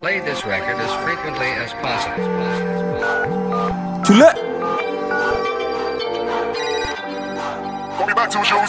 Play this record as frequently as possible. Too late. Go back to shows.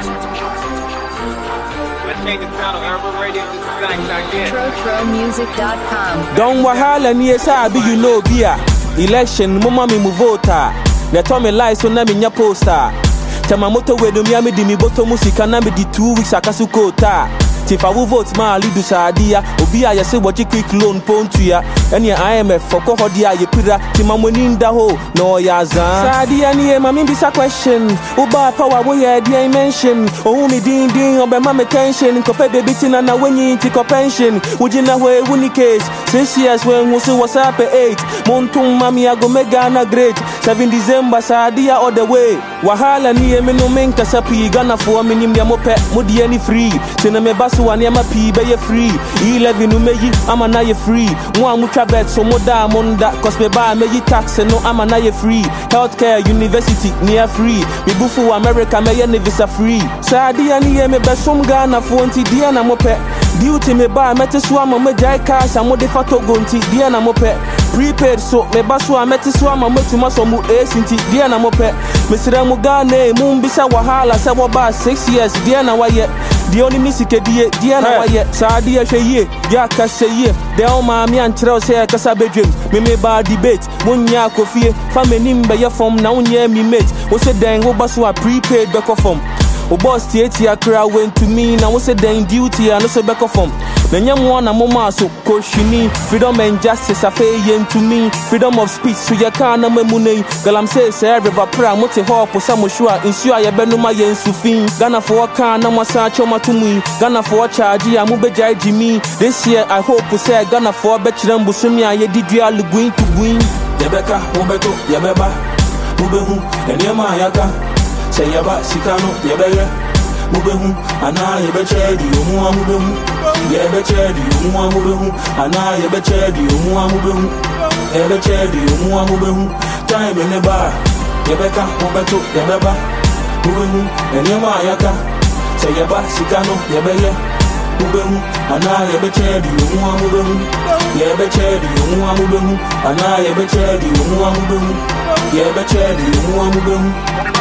Let's make the sound of Urban Radio. This is Black again. TroTroMusic.com. Don't wahala ni esabi you know bia. Election mama mi mu voter. They told me lies so na me nya poster. Tema moto we do mi ami di mi boto musika na me di 2 weeks akasuko ta. If I will vote ma lidu sadia obi a yese watch quick loan pontua ene IMF for kohodia ye pira ti mamoni nda ho no ya zan sadia ni e mami bisa question uba power wo ye dimension ohun mi din obe ma me tension ko pe baby tina na wenyi ti ko pension ujina ho e wuni case 6 years when we so whatsapp 8 montum mami ago mega na great 7 December sadia all the way wahala ni e me no men kasapi Ghana for me nim ya mo pe mo di any free tina me so an yama pi be free 11 no meyi ama na ye free mo amutwa bet so mo da monda cause me ba meyi tax no ama na ye free healthcare university near free me bufu America me ye visa free saadi ani ye me besom Ghana for nti dia na mo pe duty me ba mete so ama me jai cash am de fato go nti dia na mo pe prepaid so me ba so amete so ama matuma so mu nti dia na mo pe me sira mu Ghana mu mbisa wahala se wo ba 6 years dia na wa ye the only misike dia na waye saadi ahwe ya kase ye de o ma mi ankyerɛ sɛ kasa bedwem me ba debate munya kofie family mbe ye form na unya mi mate wo se den wo ba so a prepaid be form o boss tie akra went to me na wo se den duty and so be form na nyam na moma so koshini freedom and justice afeye to me freedom of speech so ye kan na mamunei galam say river pra mote hope samo shua insure ye benuma ye nsufin Ghana for kan na masa choma tumi Ghana for charge ya mu bejai jimi this year I hope say Ghana for be kiran busumi aye didua luguin to win yebeka mobeto yebeba mubehu enema yaka say yaba sikano yebeye mubehu ana yebechedi omu amubehu yebechedi omu amubehu ana yebechedi omu amubehu yebechedi omu amubehu time in the bar yebeka mobeto yebeba mubehu enema yaka say yaba sikano yebeye mubehu ana yebechedi omu amubehu yebechedi omu amubehu ana yebechedi omu amubehu yebechedi omu amubehu